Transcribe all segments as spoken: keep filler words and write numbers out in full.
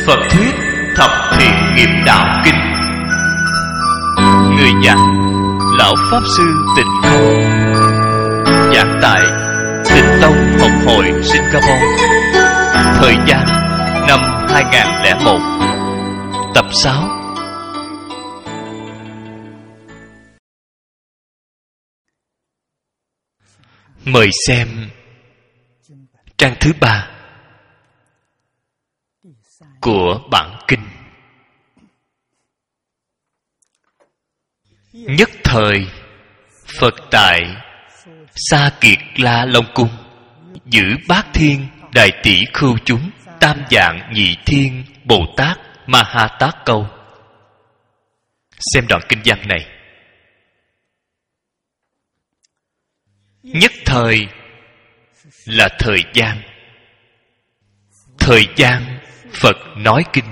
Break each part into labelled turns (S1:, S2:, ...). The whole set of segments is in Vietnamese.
S1: Phật thuyết Thập Thiện Nghiệp Đạo Kinh. Người giảng Lão Pháp Sư Tịnh Không, giảng tại Tịnh Tông Học Hội Singapore. Thời gian năm hai nghìn lẻ một. Tập sáu. Mời xem trang thứ ba của bản kinh. Nhất thời, Phật tại Sa Kiệt La Long Cung giữ bát thiên đại tỷ khưu chúng tam dạng nhị thiên Bồ Tát Ma Ha Tát Câu. Xem đoạn kinh văn này. Nhất thời là thời gian. Thời gian Phật nói kinh.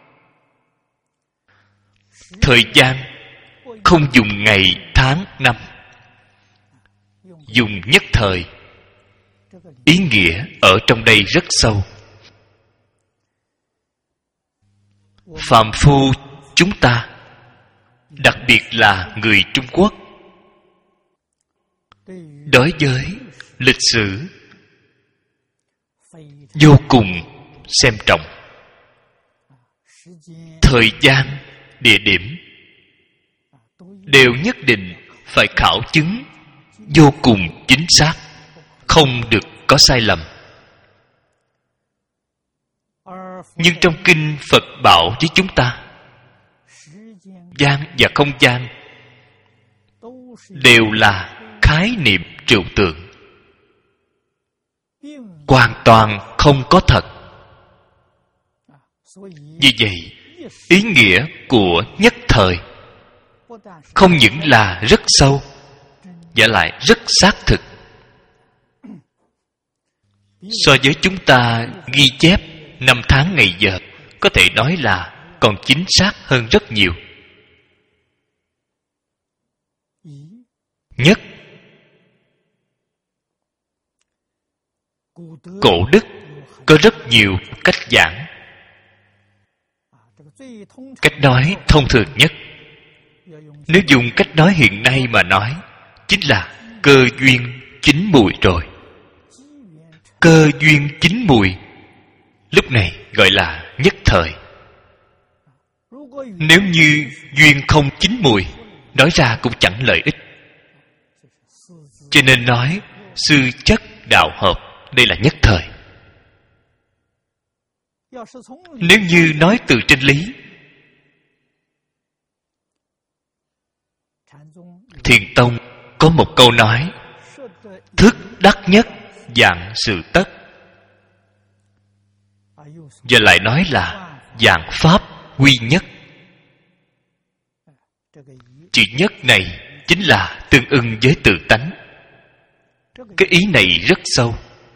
S1: Thời gian không dùng ngày, tháng, năm, dùng nhất thời. Ý nghĩa ở trong đây rất sâu. Phàm phu chúng ta, đặc biệt là người Trung Quốc, đối với lịch sử vô cùng xem trọng. Thời gian, địa điểm đều nhất định phải khảo chứng vô cùng chính xác, không được có sai lầm. Nhưng trong kinh Phật bảo với chúng ta, gian và không gian đều là khái niệm trừu tượng, hoàn toàn không có thật. Vì vậy, ý nghĩa của nhất thời không những là rất sâu, và lại rất xác thực. So với chúng ta ghi chép năm tháng ngày giờ, có thể nói là còn chính xác hơn rất nhiều. Nhất, cổ đức có rất nhiều cách giảng. Cách nói thông thường nhất, nếu dùng cách nói hiện nay mà nói, chính là cơ duyên chín mùi rồi. Cơ duyên chín mùi, lúc này gọi là nhất thời. Nếu như duyên không chín mùi, nói ra cũng chẳng lợi ích. Cho nên nói sư chất đạo hợp, đây là nhất thời. Nếu như nói từ trên lý, Thiền Tông có một câu nói: thức đắc nhất, dạng sự tất. Và lại nói là dạng pháp quy nhất. Chữ nhất này chính là tương ưng với tự tánh. Cái ý này rất sâu.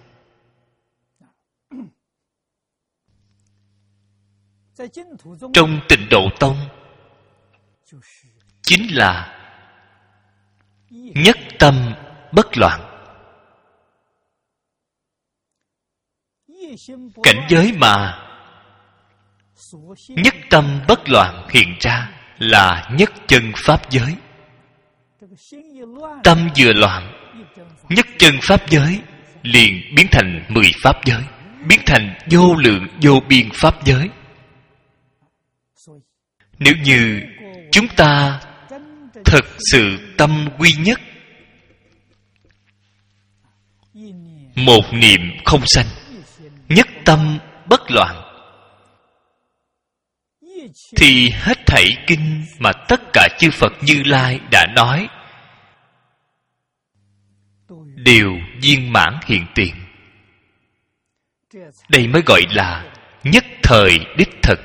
S1: Trong Tịnh Độ Tông chính là nhất tâm bất loạn. Cảnh giới mà nhất tâm bất loạn hiện ra là nhất chân pháp giới. Tâm vừa loạn, nhất chân pháp giới liền biến thành mười pháp giới, biến thành vô lượng vô biên pháp giới. Nếu như chúng ta thật sự tâm quy nhất, một niệm không sanh, nhất tâm bất loạn, thì hết thảy kinh mà tất cả chư Phật Như Lai đã nói đều viên mãn hiện tiền. Đây mới gọi là nhất thời đích thực.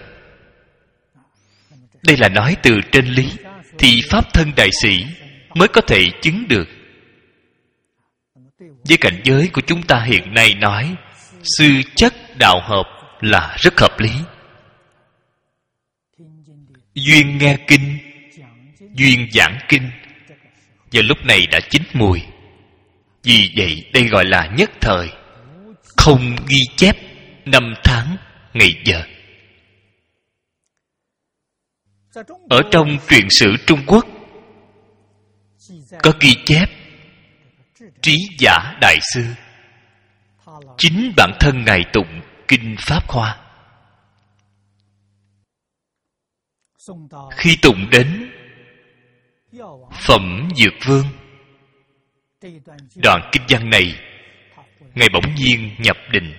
S1: Đây là nói từ trên lý, thì pháp thân đại sĩ mới có thể chứng được. Với cảnh giới của chúng ta hiện nay nói sư chất đạo hợp là rất hợp lý. Duyên nghe kinh, duyên giảng kinh, và lúc này đã chín mùi. Vì vậy đây gọi là nhất thời, không ghi chép năm tháng ngày giờ. Ở trong truyện sử Trung Quốc có ghi chép Trí Giả Đại Sư chính bản thân Ngài tụng Kinh Pháp Hoa. Khi tụng đến Phẩm Dược Vương, đoạn kinh văn này, Ngài bỗng nhiên nhập định.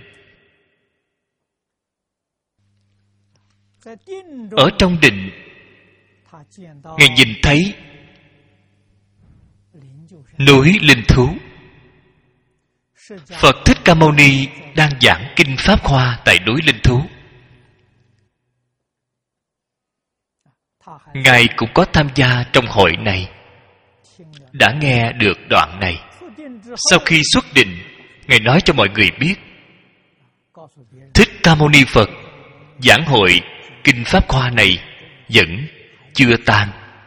S1: Ở trong định, Ngài nhìn thấy núi linh thú. Phật Thích Ca Mâu Ni đang giảng Kinh Pháp Hoa tại núi linh thú. Ngài cũng có tham gia trong hội này, đã nghe được đoạn này. Sau khi xuất định, Ngài nói cho mọi người biết Thích Ca Mâu Ni Phật giảng hội Kinh Pháp Hoa này vẫn chưa tan.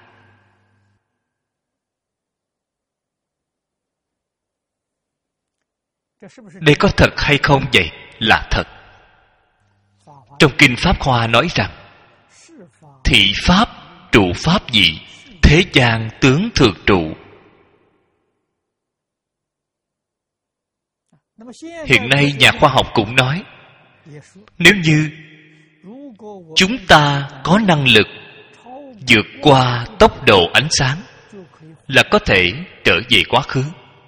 S1: Đây có thật hay không vậy? Là thật. Trong Kinh Pháp Hoa nói rằng thị pháp trụ pháp dị, thế gian tướng thường trụ. Hiện nay nhà khoa học cũng nói, nếu như chúng ta có năng lực vượt qua tốc độ ánh sáng, là có thể trở về quá khứ.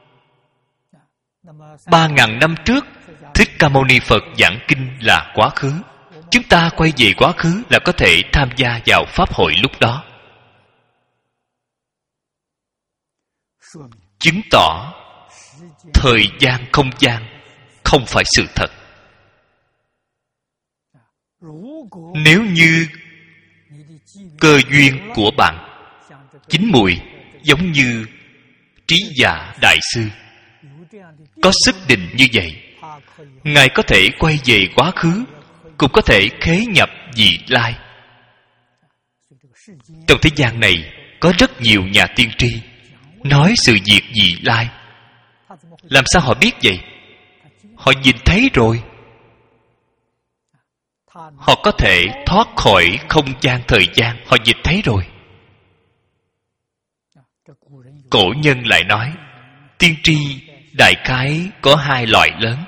S1: Ba ngàn năm trước, Thích Ca Mâu Ni Phật giảng kinh là quá khứ. Chúng ta quay về quá khứ là có thể tham gia vào pháp hội lúc đó. Chứng tỏ thời gian không gian không phải sự thật. Nếu như cơ duyên của bạn chín mùi giống như Trí Giả Đại Sư có sức định như vậy, Ngài có thể quay về quá khứ, cũng có thể khế nhập vị lai. Trong thế gian này có rất nhiều nhà tiên tri nói sự việc vị lai. Làm sao họ biết vậy? Họ nhìn thấy rồi. Họ có thể thoát khỏi không gian thời gian, họ nhìn thấy rồi. Cổ nhân lại nói tiên tri đại khái có hai loại lớn.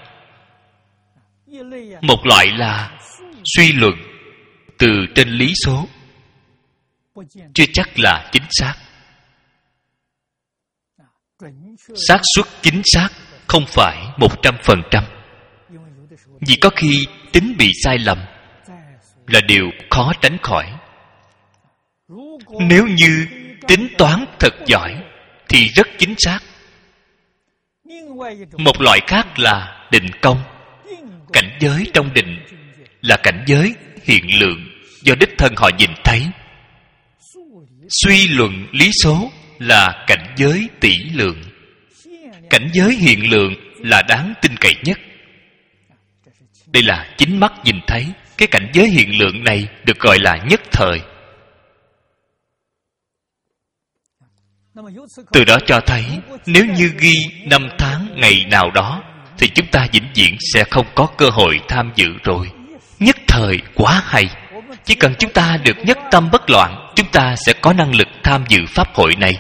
S1: Một loại là suy luận từ trên lý số, chưa chắc là chính xác. Xác suất chính xác không phải một trăm phần trăm, vì có khi tính bị sai lầm là điều khó tránh khỏi. Nếu như tính toán thật giỏi thì rất chính xác. Một loại khác là định công. Cảnh giới trong định là cảnh giới hiện lượng do đích thân họ nhìn thấy. Suy luận lý số là cảnh giới tỷ lượng. Cảnh giới hiện lượng là đáng tin cậy nhất. Đây là chính mắt nhìn thấy. Cái cảnh giới hiện lượng này được gọi là nhất thời. Từ đó cho thấy, nếu như ghi năm tháng ngày nào đó thì chúng ta vĩnh viễn sẽ không có cơ hội tham dự rồi. Nhất thời quá hay. Chỉ cần chúng ta được nhất tâm bất loạn, chúng ta sẽ có năng lực tham dự pháp hội này.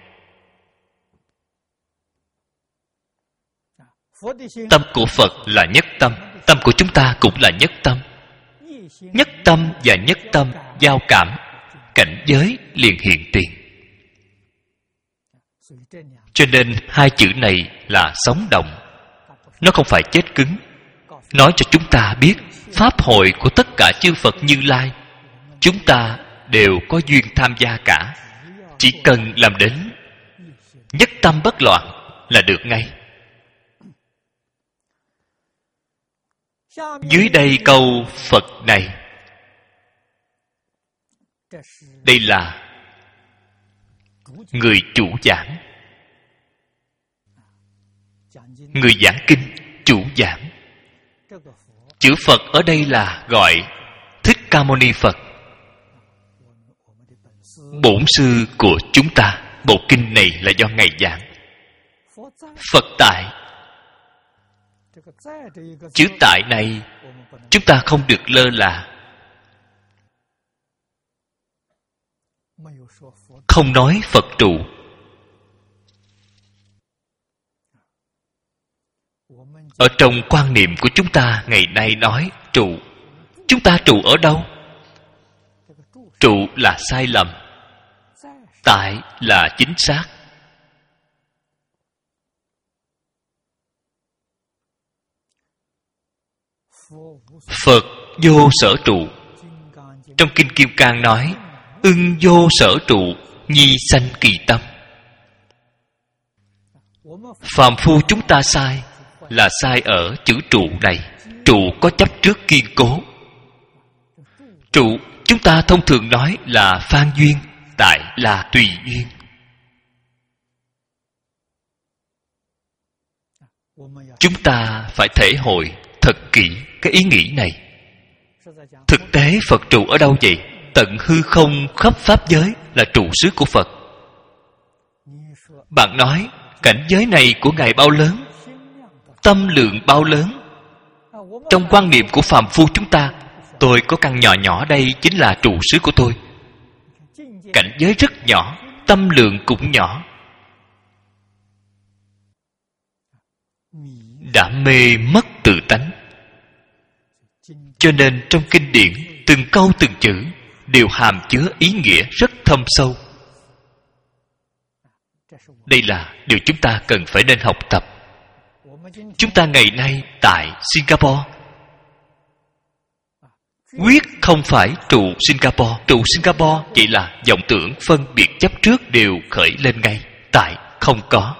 S1: Tâm của Phật là nhất tâm, tâm của chúng ta cũng là nhất tâm. Nhất tâm và nhất tâm giao cảm, cảnh giới liền hiện tiền. Cho nên hai chữ này là sống động. Nó không phải chết cứng. Nói cho chúng ta biết pháp hội của tất cả chư Phật Như Lai, chúng ta đều có duyên tham gia cả. Chỉ cần làm đến nhất tâm bất loạn là được ngay. Dưới đây câu Phật này, đây là người chủ giảng. Người giảng kinh, chủ giảng. Chữ Phật ở đây là gọi Thích Ca Mâu Ni Phật, bổn sư của chúng ta. Bộ kinh này là do Ngài giảng. Phật tại, chữ tại này chúng ta không được lơ là. không nói Phật trụ. Ở trong quan niệm của chúng ta ngày nay nói trụ, chúng ta trụ ở đâu? Trụ là sai lầm, tại là chính xác. Phật vô sở trụ. Trong Kinh Kim Cang nói: ưng vô sở trụ, nhi sanh kỳ tâm. Phàm phu chúng ta sai là sai ở chữ trụ này. Trụ có chấp trước kiên cố. Trụ chúng ta thông thường nói là phan duyên, tại là tùy duyên. Chúng ta phải thể hội thật kỹ cái ý nghĩ này. Thực tế Phật trụ ở đâu vậy? Tận hư không khắp pháp giới là trụ xứ của Phật. Bạn nói cảnh giới này của Ngài bao lớn, tâm lượng bao lớn. Trong quan niệm của phàm phu chúng ta, tôi có căn nhỏ nhỏ đây chính là trụ xứ của tôi. Cảnh giới rất nhỏ, tâm lượng cũng nhỏ. Đã mê mất tự tánh. Cho nên trong kinh điển, từng câu từng chữ đều hàm chứa ý nghĩa rất thâm sâu. Đây là điều chúng ta cần phải nên học tập. Chúng ta ngày nay tại Singapore quyết không phải trụ Singapore. Trụ Singapore vậy là vọng tưởng phân biệt chấp trước đều khởi lên ngay. Tại không có.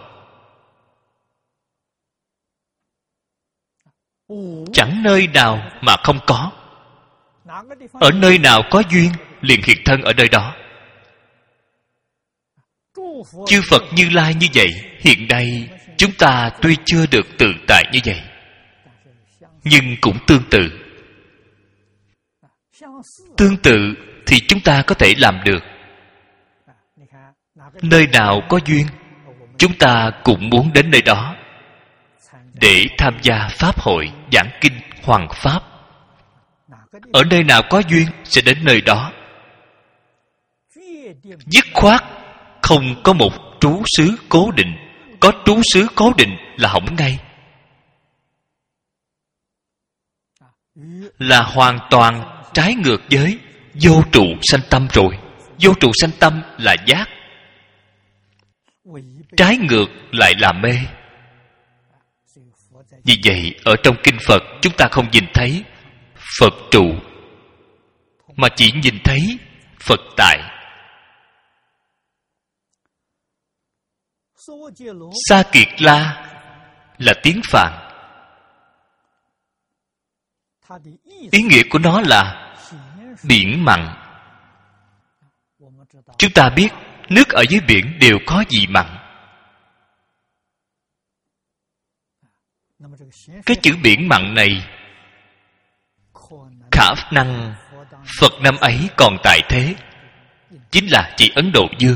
S1: Chẳng nơi nào mà không có. Ở nơi nào có duyên liền hiện thân ở nơi đó. Chư Phật Như Lai như vậy, hiện nay chúng ta tuy chưa được tự tại như vậy, nhưng cũng tương tự. Tương tự thì chúng ta có thể làm được. Nơi nào có duyên, chúng ta cũng muốn đến nơi đó để tham gia pháp hội giảng kinh hoằng pháp. Ở nơi nào có duyên sẽ đến nơi đó. Dứt khoát không có một trú xứ cố định. Có trú xứ cố định là hỏng ngay. Là hoàn toàn trái ngược với vô trụ sanh tâm rồi. Vô trụ sanh tâm là giác, trái ngược lại là mê. Vì vậy ở trong kinh Phật chúng ta không nhìn thấy Phật trụ, mà chỉ nhìn thấy Phật tại. Sa Kiệt La là tiếng Phạn. Ý nghĩa của nó là biển mặn. Chúng ta biết nước ở dưới biển đều có gì mặn. Cái chữ biển mặn này khả năng Phật năm ấy còn tại thế, chính là chỉ Ấn Độ Dương.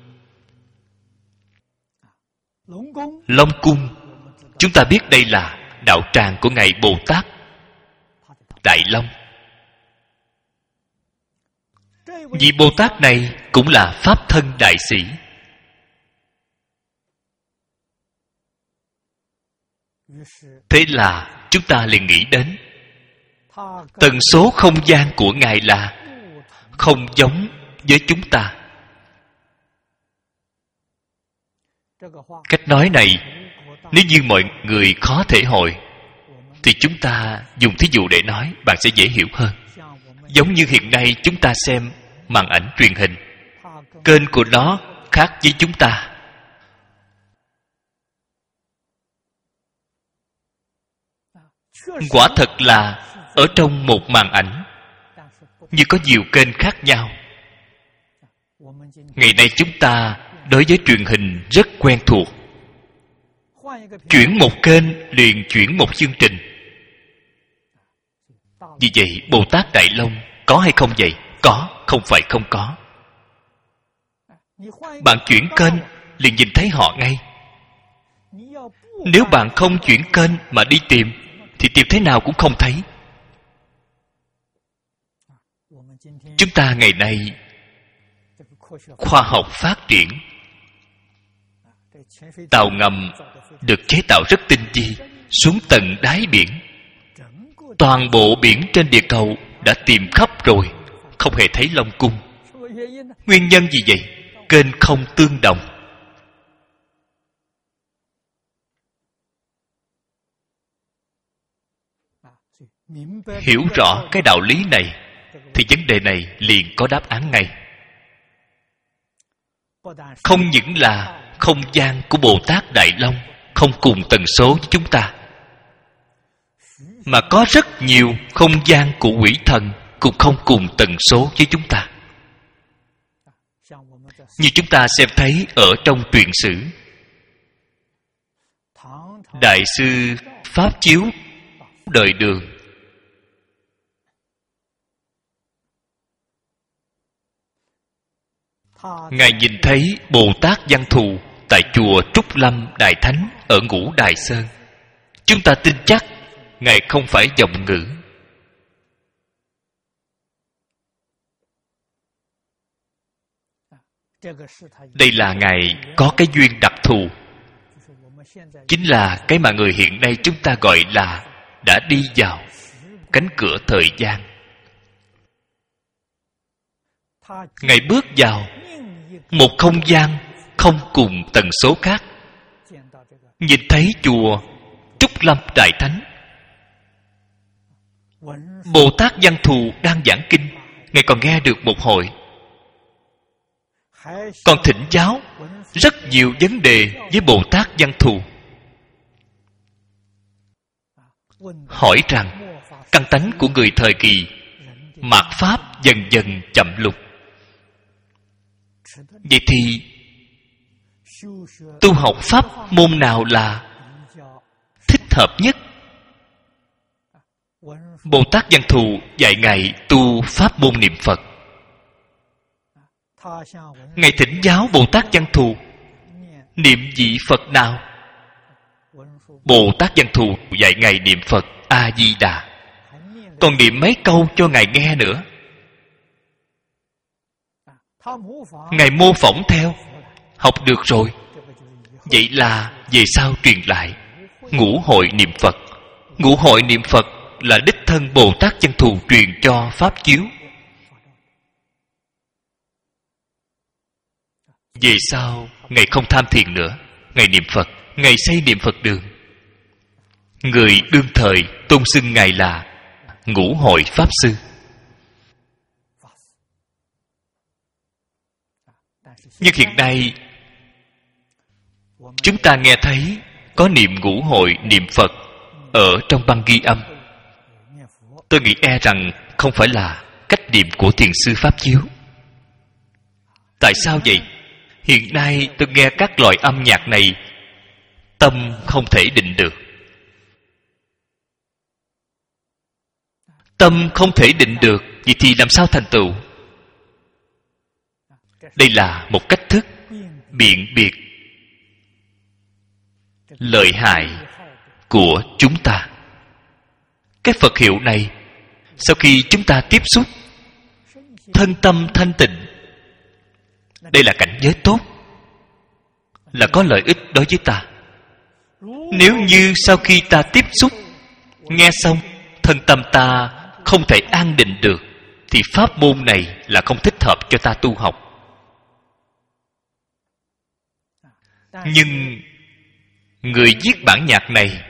S1: Long Cung, chúng ta biết đây là đạo tràng của Ngài Bồ Tát Đại Long. Vị Bồ Tát này cũng là Pháp thân đại sĩ. Thế là chúng ta liền nghĩ đến tần số không gian của Ngài là không giống với chúng ta. Cách nói này, nếu như mọi người khó thể hội, thì chúng ta dùng thí dụ để nói, bạn sẽ dễ hiểu hơn. Giống như hiện nay chúng ta xem màn ảnh truyền hình, kênh của nó khác với chúng ta. Quả thật là ở trong một màn ảnh như có nhiều kênh khác nhau. Ngày nay chúng ta đối với truyền hình rất quen thuộc. Chuyển một kênh liền chuyển một chương trình. Vì vậy Bồ Tát Đại Long có hay không vậy? Có, không phải không có. Bạn chuyển kênh liền nhìn thấy họ ngay. Nếu bạn không chuyển kênh mà đi tìm thì tìm thế nào cũng không thấy. Chúng ta ngày nay khoa học phát triển. Tàu ngầm được chế tạo rất tinh vi, xuống tận đáy biển. Toàn bộ biển trên địa cầu đã tìm khắp rồi, không hề thấy Long Cung. Nguyên nhân gì vậy? Kênh không tương đồng. Hiểu rõ cái đạo lý này thì vấn đề này liền có đáp án ngay. Không những là không gian của Bồ Tát Đại Long không cùng tần số với chúng ta, mà có rất nhiều không gian của quỷ thần cũng không cùng tần số với chúng ta. Như chúng ta xem thấy ở trong truyện sử, Đại sư Pháp Chiếu đời Đường, Ngài nhìn thấy Bồ Tát Văn Thù tại chùa Trúc Lâm Đại Thánh ở Ngũ Đài Sơn. Chúng ta tin chắc Ngài không phải vọng ngữ. Đây là Ngài có cái duyên đặc thù, chính là cái mà người hiện nay chúng ta gọi là đã đi vào cánh cửa thời gian. Ngài bước vào một không gian không cùng tần số khác, nhìn thấy chùa Trúc Lâm Đại Thánh, Bồ Tát Văn Thù đang giảng kinh, Ngài còn nghe được một hồi, còn thỉnh giáo rất nhiều vấn đề với Bồ Tát Văn Thù. Hỏi rằng căn tánh của người thời kỳ mạt Pháp dần dần chậm lụt, vậy thì tu học pháp môn nào là thích hợp nhất? Bồ Tát Văn Thù dạy Ngài tu pháp môn niệm Phật. Ngài thỉnh giáo Bồ Tát Văn Thù niệm vị Phật nào? Bồ Tát Văn Thù dạy Ngài niệm Phật A Di Đà, còn niệm mấy câu cho Ngài nghe nữa. Ngài mô phỏng theo, học được rồi. Vậy là về sau truyền lại ngũ hội niệm Phật. Ngũ hội niệm Phật là đích thân Bồ Tát Văn Thù truyền cho Pháp Chiếu. Về sau Ngài không tham thiền nữa, Ngài niệm Phật, Ngài xây niệm Phật đường. Người đương thời tôn xưng Ngài là Ngũ hội Pháp Sư. Nhưng hiện nay chúng ta nghe thấy có niệm ngũ hội niệm Phật ở trong băng ghi âm. Tôi nghĩ e rằng không phải là cách niệm của thiền sư Pháp Chiếu. Tại sao vậy? Hiện nay tôi nghe các loại âm nhạc này, tâm không thể định được. Tâm không thể định được, vậy thì làm sao thành tựu? Đây là một cách thức biện biệt lợi hại của chúng ta. Cái Phật hiệu này, sau khi chúng ta tiếp xúc, thân tâm thanh tịnh, đây là cảnh giới tốt, là có lợi ích đối với ta. Nếu như sau khi ta tiếp xúc, nghe xong, thân tâm ta không thể an định được, thì pháp môn này là không thích hợp cho ta tu học. Nhưng người viết bản nhạc này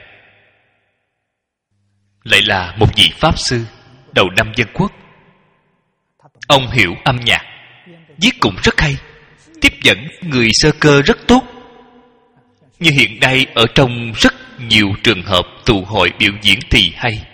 S1: lại là một vị Pháp Sư đầu năm Dân Quốc. Ông hiểu âm nhạc, viết cũng rất hay, tiếp dẫn người sơ cơ rất tốt. Như hiện nay ở trong rất nhiều trường hợp tụ hội biểu diễn thì hay,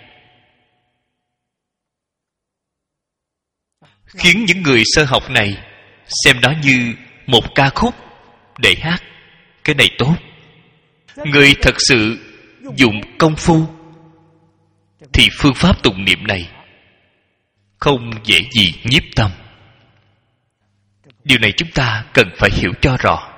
S1: khiến những người sơ học này xem đó như một ca khúc để hát. Cái này tốt. Người thật sự dụng công phu thì phương pháp tụng niệm này không dễ gì nhiếp tâm. Điều này chúng ta cần phải hiểu cho rõ.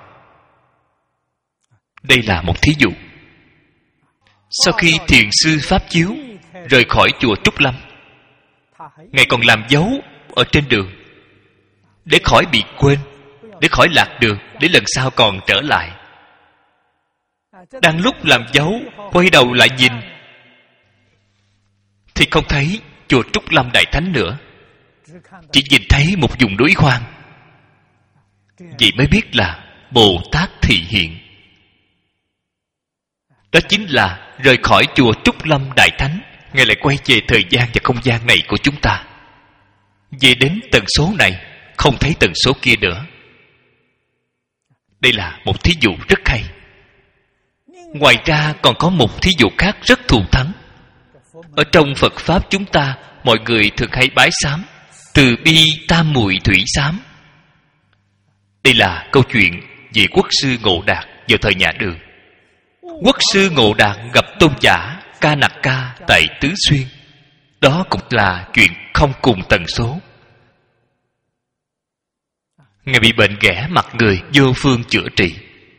S1: Đây là một thí dụ. Sau khi thiền sư Pháp Chiếu rời khỏi chùa Trúc Lâm, Ngài còn làm dấu ở trên đường để khỏi bị quên. để khỏi lạc đường, để lần sau còn trở lại. Đang lúc làm dấu, quay đầu lại nhìn thì không thấy chùa Trúc Lâm Đại Thánh nữa, chỉ nhìn thấy một vùng núi hoang. Vậy mới biết là Bồ Tát thị hiện. Đó chính là rời khỏi chùa Trúc Lâm Đại Thánh, Ngài lại quay về thời gian và không gian này của chúng ta, về đến tần số này, không thấy tần số kia nữa. Đây là một thí dụ rất hay. Ngoài ra còn có một thí dụ khác rất thù thắng. Ở trong Phật Pháp chúng ta, mọi người thường hay bái sám Từ bi tam muội thủy sám. Đây là câu chuyện về Quốc sư Ngộ Đạt vào thời nhà Đường. Quốc sư Ngộ Đạt gặp tôn giả Ca Nặc Ca tại Tứ Xuyên. Đó cũng là chuyện không cùng tần số. Ngài bị bệnh ghẻ mặt người, vô phương chữa trị.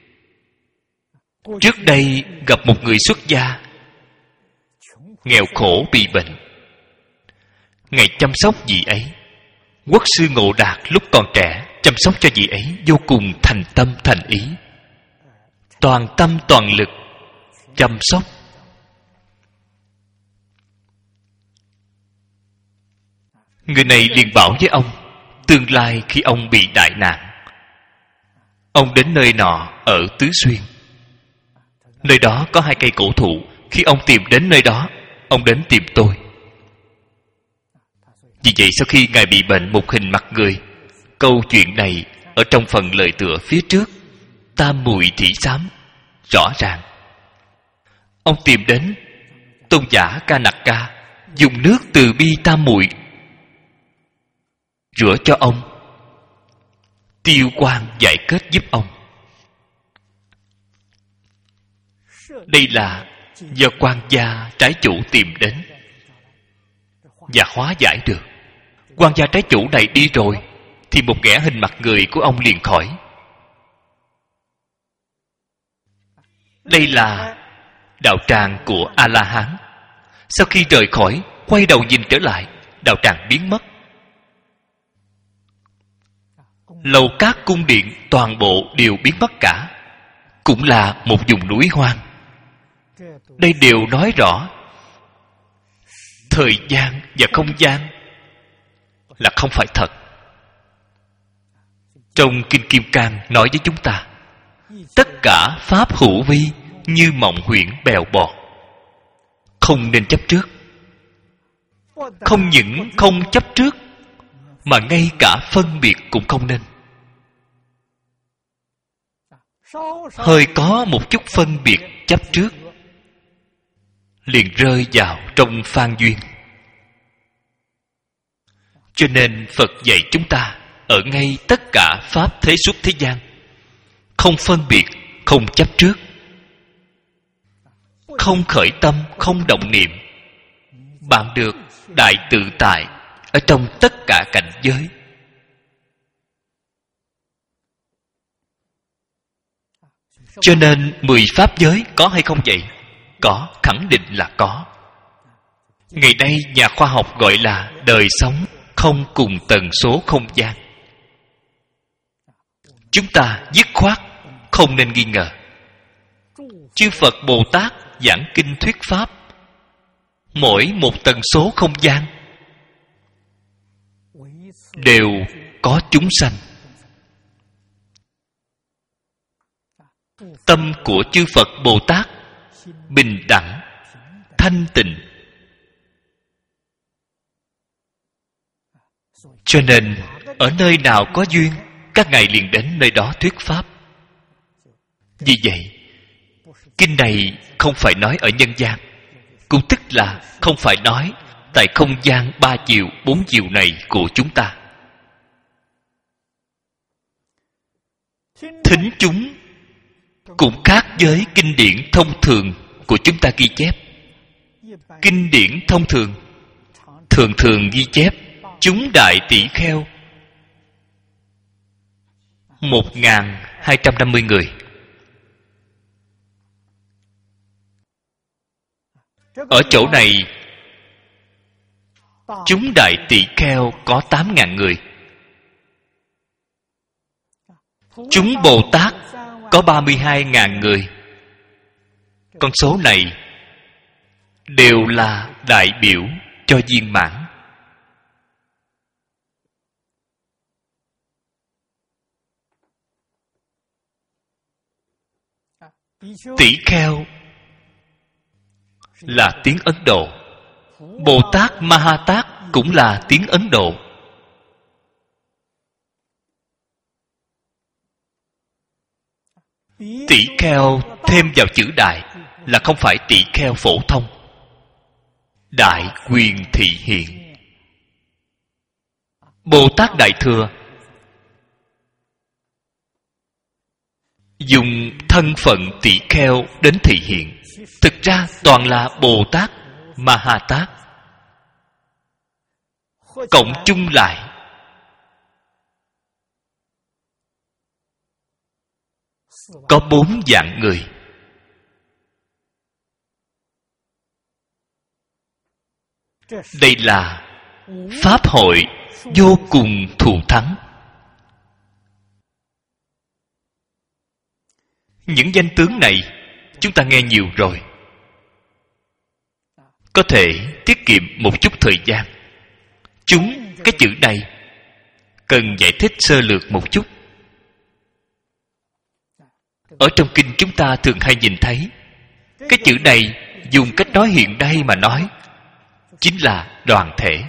S1: Trước đây gặp một người xuất gia nghèo khổ bị bệnh, Ngài chăm sóc vị ấy. Quốc sư Ngộ Đạt lúc còn trẻ chăm sóc cho vị ấy vô cùng thành tâm thành ý, toàn tâm toàn lực chăm sóc. Người này liền bảo với ông, tương lai khi ông bị đại nạn, ông đến nơi nọ ở Tứ Xuyên. Nơi đó có hai cây cổ thụ. Khi ông tìm đến nơi đó, ông đến tìm tôi. Vì vậy sau khi Ngài bị bệnh một hình mặt người, câu chuyện này ở trong phần lời tựa phía trước, tam muội thị sám, rõ ràng. Ông tìm đến tôn giả Ca Nặc Ca, dùng nước từ bi tam muội rửa cho ông, tiêu quan giải kết giúp ông. Đây là do quan gia trái chủ tìm đến và hóa giải được. Quan gia trái chủ này đi rồi thì một ghẻ hình mặt người của ông liền khỏi. Đây là đạo tràng của A-la-hán. Sau khi rời khỏi, quay đầu nhìn trở lại, đạo tràng biến mất. Lầu các cung điện toàn bộ đều biến mất cả, cũng là một vùng núi hoang. Đây đều nói rõ thời gian và không gian là không phải thật. Trong Kinh Kim Cang nói với chúng ta, tất cả pháp hữu vi như mộng huyễn bèo bọt, không nên chấp trước. Không những không chấp trước, mà ngay cả phân biệt cũng không nên. Hơi có một chút phân biệt chấp trước, liền rơi vào trong phan duyên. Cho nên Phật dạy chúng ta ở ngay tất cả pháp thế xuất thế gian, không phân biệt, không chấp trước, không khởi tâm, không động niệm, bạn được đại tự tại ở trong tất cả cảnh giới. Cho nên mười pháp giới có hay không vậy? Có, khẳng định là có. Ngày nay nhà khoa học gọi là đời sống không cùng tần số không gian. Chúng ta dứt khoát không nên nghi ngờ. Chư Phật Bồ Tát giảng kinh thuyết pháp, mỗi một tần số không gian đều có chúng sanh. Tâm của chư Phật Bồ Tát bình đẳng, thanh tịnh. Cho nên ở nơi nào có duyên, các ngài liền đến nơi đó thuyết pháp. Vì vậy, kinh này không phải nói ở nhân gian, cũng tức là không phải nói tại không gian ba chiều, bốn chiều này của chúng ta. Thính chúng cũng khác với kinh điển thông thường của chúng ta ghi chép. Kinh điển thông thường thường thường ghi chép chúng đại tỷ kheo một nghìn hai trăm năm mươi người. Ở chỗ này chúng đại tỷ kheo có tám ngàn người. Chúng Bồ Tát có ba mươi hai ngàn người. Con số này đều là đại biểu cho viên mãn. Tỷ kheo là tiếng Ấn Độ. Bồ Tát Ma Ha Tát cũng là tiếng Ấn Độ. Tỷ kheo thêm vào chữ đại là không phải tỷ kheo phổ thông. Đại quyền thị hiện. Bồ Tát Đại Thừa dùng thân phận tỷ kheo đến thị hiện. Thực ra toàn là Bồ Tát Ma Ha Tát. Cộng chung lại có bốn dạng người. Đây là pháp hội vô cùng thù thắng. Những danh tướng này chúng ta nghe nhiều rồi. Có thể tiết kiệm một chút thời gian. Chúng, cái chữ này cần giải thích sơ lược một chút. Ở trong kinh chúng ta thường hay nhìn thấy cái chữ này dùng cách nói hiện nay mà nói chính là đoàn thể.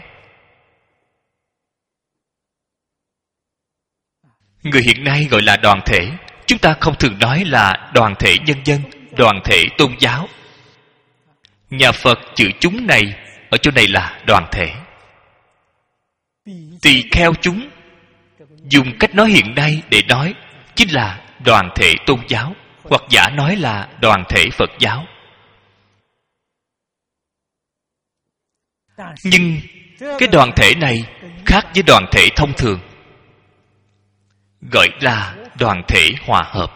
S1: Người hiện nay gọi là đoàn thể. Chúng ta không thường nói là đoàn thể nhân dân, đoàn thể tôn giáo. Nhà Phật chữ chúng này ở chỗ này là đoàn thể. Tỳ kheo chúng dùng cách nói hiện nay để nói chính là đoàn thể tôn giáo, hoặc giả nói là đoàn thể Phật giáo. Nhưng cái đoàn thể này khác với đoàn thể thông thường, gọi là đoàn thể hòa hợp.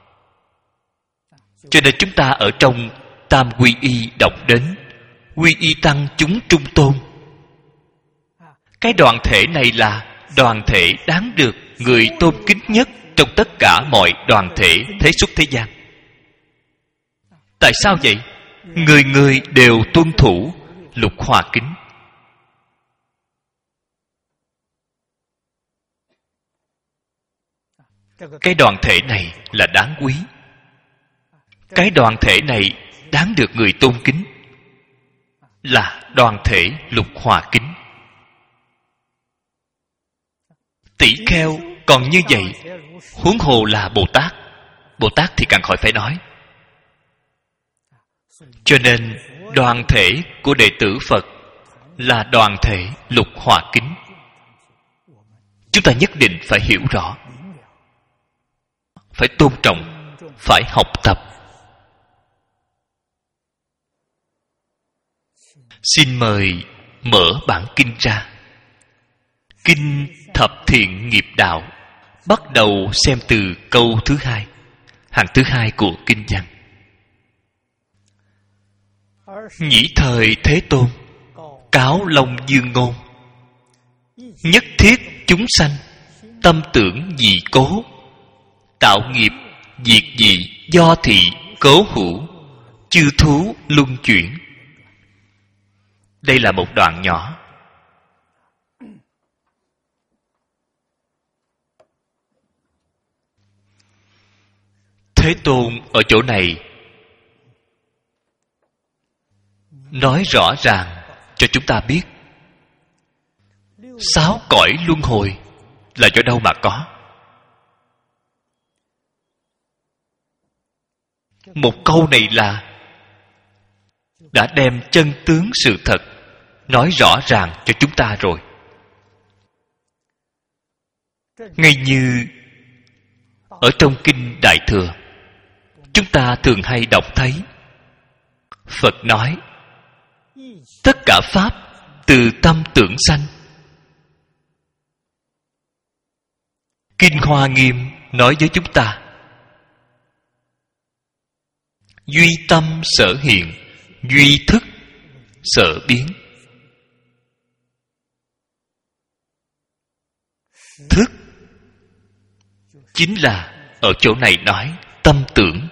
S1: Cho nên chúng ta ở trong Tam Quy Y đọc đến Quy Y tăng chúng trung tôn. Cái đoàn thể này là đoàn thể đáng được người tôn kính nhất trong tất cả mọi đoàn thể thế xuất thế gian. Tại sao vậy? Người người đều tuân thủ lục hòa kính. Cái đoàn thể này là đáng quý. Cái đoàn thể này đáng được người tôn kính, là đoàn thể lục hòa kính. Tỷ kheo còn như vậy, huống hồ là Bồ Tát. Bồ Tát thì càng khỏi phải nói. Cho nên đoàn thể của đệ tử Phật là đoàn thể lục hòa kính. Chúng ta nhất định phải hiểu rõ, phải tôn trọng, phải học tập. Xin mời mở bản kinh ra. Kinh Thập Thiện Nghiệp Đạo, bắt đầu xem từ câu thứ hai, hàng thứ hai của kinh văn. Nhĩ thời Thế Tôn, cáo Long Dương ngôn, nhất thiết chúng sanh, tâm tưởng dị cố, tạo nghiệp diệt dị do thị cố hữu, chư thú luân chuyển. Đây là một đoạn nhỏ. Thế Tôn ở chỗ này nói rõ ràng cho chúng ta biết sáu cõi luân hồi là do đâu mà có. Một câu này là đã đem chân tướng sự thật nói rõ ràng cho chúng ta rồi. Ngay như ở trong kinh Đại Thừa, chúng ta thường hay đọc thấy Phật nói tất cả pháp từ tâm tưởng sanh. Kinh Hoa Nghiêm nói với chúng ta duy tâm sở hiện, duy thức sở biến. Thức chính là ở chỗ này nói tâm tưởng.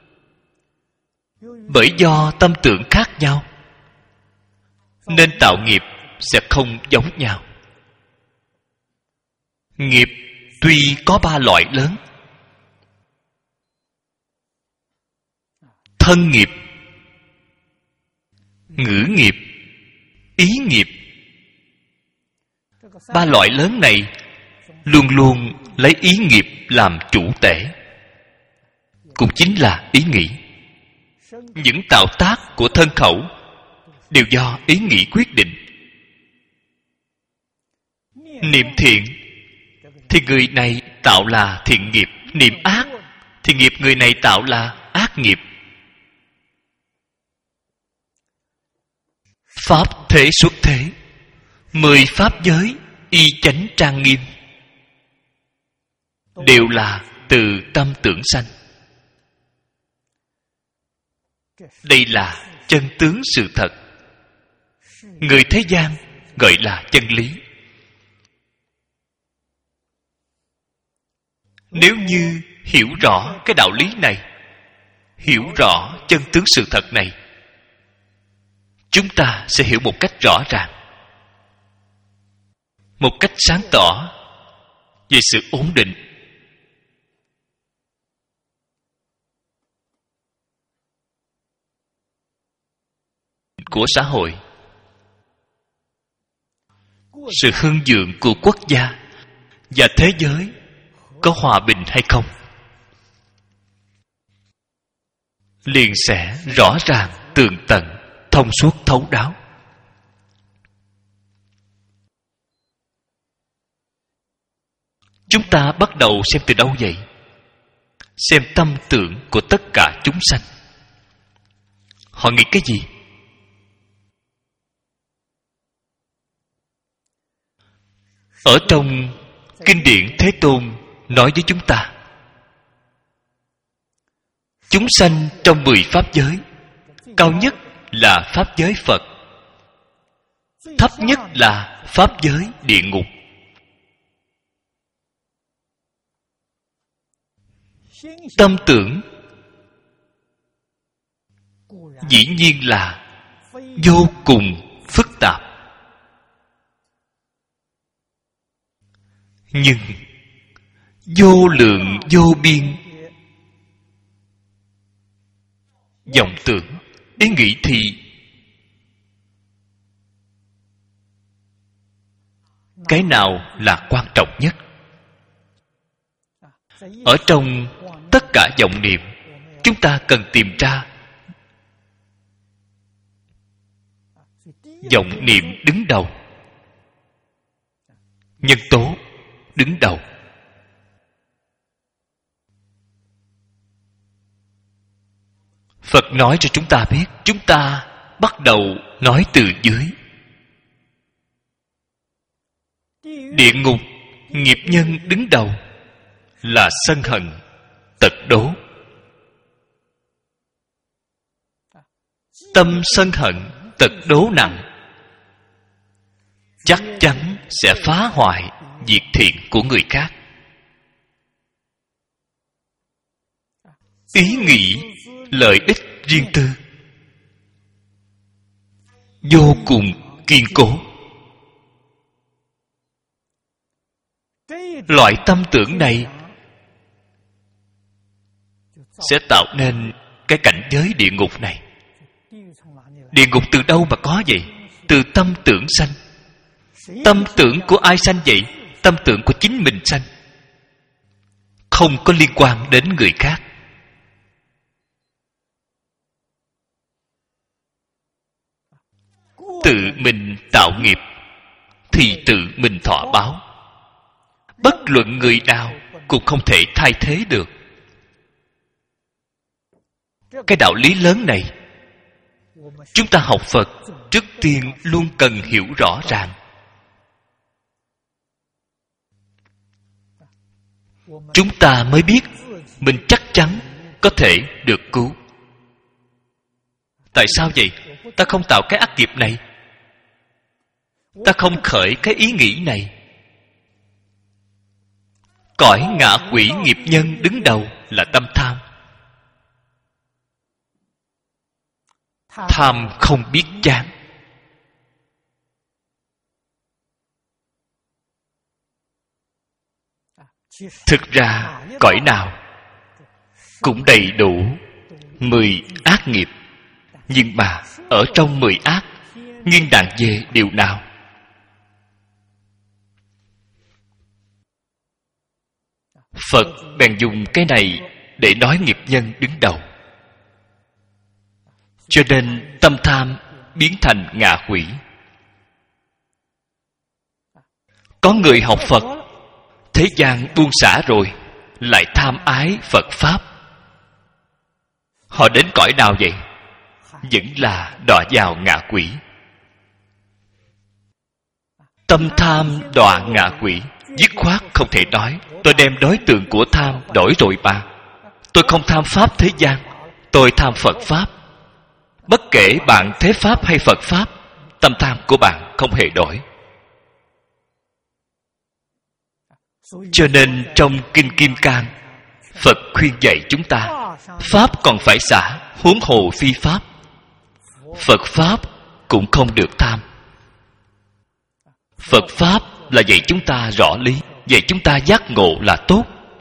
S1: Bởi do tâm tưởng khác nhau nên tạo nghiệp sẽ không giống nhau. Nghiệp tuy có ba loại lớn: thân nghiệp, ngữ nghiệp, ý nghiệp. Ba loại lớn này luôn luôn lấy ý nghiệp làm chủ tể, cũng chính là ý nghĩ. Những tạo tác của thân khẩu đều do ý nghĩ quyết định. Niệm thiện thì người này tạo là thiện nghiệp, niệm ác thì nghiệp người này tạo là ác nghiệp. Pháp thế xuất thế, mười pháp giới y chánh trang nghiêm, đều là từ tâm tưởng sanh. Đây là chân tướng sự thật, người thế gian gọi là chân lý. Nếu như hiểu rõ cái đạo lý này, hiểu rõ chân tướng sự thật này, chúng ta sẽ hiểu một cách rõ ràng, một cách sáng tỏ về sự ổn định của xã hội, sự hưng vượng của quốc gia và thế giới có hòa bình hay không, liền sẽ rõ ràng, tường tận, thông suốt, thấu đáo. Chúng ta bắt đầu xem từ đâu vậy? Xem tâm tưởng của tất cả chúng sanh. Họ nghĩ cái gì? Ở trong kinh điển Thế Tôn nói với chúng ta, chúng sanh trong mười pháp giới, cao nhất là pháp giới Phật, thấp nhất là pháp giới địa ngục. Tâm tưởng dĩ nhiên là vô cùng phức tạp, nhưng vô lượng vô biên vọng tưởng, ý nghĩ thì cái nào là quan trọng nhất? Ở trong tất cả vọng niệm, chúng ta cần tìm ra vọng niệm đứng đầu, nhân tố đứng đầu. Phật nói cho chúng ta biết, chúng ta bắt đầu nói từ dưới. Địa ngục, nghiệp nhân đứng đầu là sân hận, tật đố. Tâm sân hận, tật đố nặng, chắc chắn sẽ phá hoại việc thiện của người khác. Ý nghĩ, lợi ích riêng tư vô cùng kiên cố. Loại tâm tưởng này sẽ tạo nên cái cảnh giới địa ngục này. Địa ngục từ đâu mà có vậy? Từ tâm tưởng sanh. Tâm tưởng của ai sanh vậy? Tâm tưởng của chính mình sanh, không có liên quan đến người khác. Tự mình tạo nghiệp thì tự mình thọ báo. Bất luận người nào cũng không thể thay thế được. Cái đạo lý lớn này, chúng ta học Phật trước tiên luôn cần hiểu rõ ràng. Chúng ta mới biết mình chắc chắn có thể được cứu. Tại sao vậy? Ta không tạo cái ác nghiệp này, ta không khởi cái ý nghĩ này, Cõi ngạ quỷ nghiệp nhân đứng đầu là tâm tham. Tham không biết chán. Thực ra cõi nào cũng đầy đủ mười ác nghiệp, nhưng mà ở trong mười ác nghiêng đạn về điều nào? Phật bèn dùng cái này để nói nghiệp nhân đứng đầu. Cho nên tâm tham biến thành ngạ quỷ. Có người học Phật, thế gian buông xả rồi, lại tham ái Phật Pháp. Họ đến cõi nào vậy? Vẫn là đọa vào ngạ quỷ. Tâm tham đọa ngạ quỷ, dứt khoát không thể nói tôi đem đối tượng của tham đổi rồi mà. Tôi không tham Pháp thế gian, tôi tham Phật Pháp. Bất kể bạn thế Pháp hay Phật Pháp, tâm tham của bạn không hề đổi. Cho nên trong Kinh Kim Cang, Phật khuyên dạy chúng ta, Pháp còn phải xả, huống hồ phi Pháp. Phật Pháp cũng không được tham. Phật Pháp là dạy chúng ta rõ lý, dạy chúng ta giác ngộ là tốt,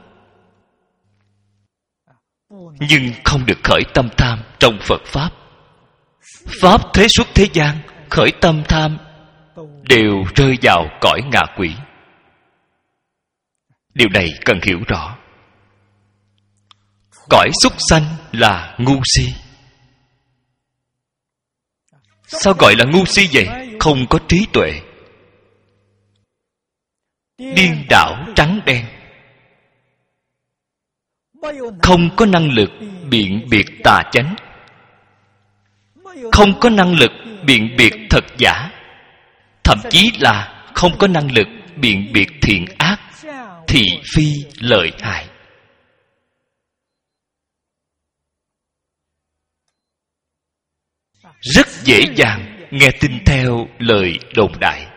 S1: nhưng không được khởi tâm tham trong Phật Pháp. Pháp thế xuất thế gian, khởi tâm tham đều rơi vào cõi ngạ quỷ. Điều này cần hiểu rõ. Cõi súc sanh là ngu si. Sao gọi là ngu si vậy? Không có trí tuệ, điên đảo trắng đen, không có năng lực biện biệt tà chánh, không có năng lực biện biệt thật giả, thậm chí là không có năng lực biện biệt thiện ác, thị phi lợi hại. Rất dễ dàng nghe tin theo lời đồn đại,